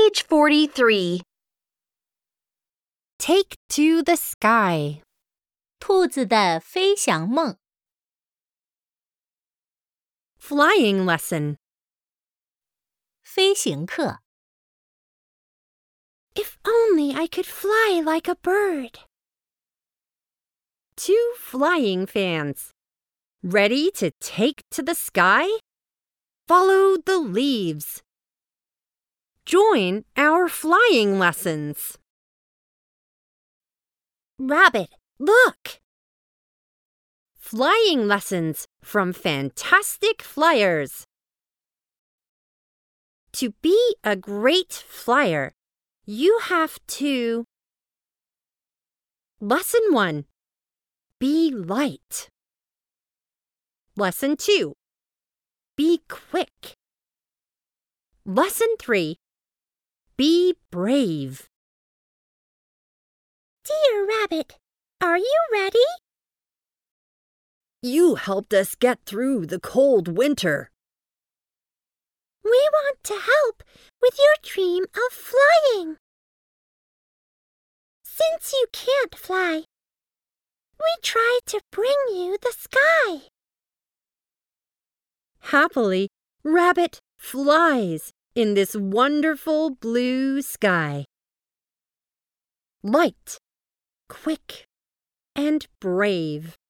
Page 43. Take to the sky. 兔子的飞翔梦。 Flying lesson. 飞行课。 If only I could fly like a bird. Two flying fans. Ready to take to the sky? Follow the leaves. Join our flying lessons. Rabbit, look! Flying lessons from fantastic flyers. To be a great flyer, you have to... Lesson 1. Be light. Lesson 2. Be quick. Lesson 3. Be brave. Dear Rabbit, are you ready? You helped us get through the cold winter. We want to help with your dream of flying. Since you can't fly, we try to bring you the sky. Happily, Rabbit flies in this wonderful blue sky. Light, quick, and brave.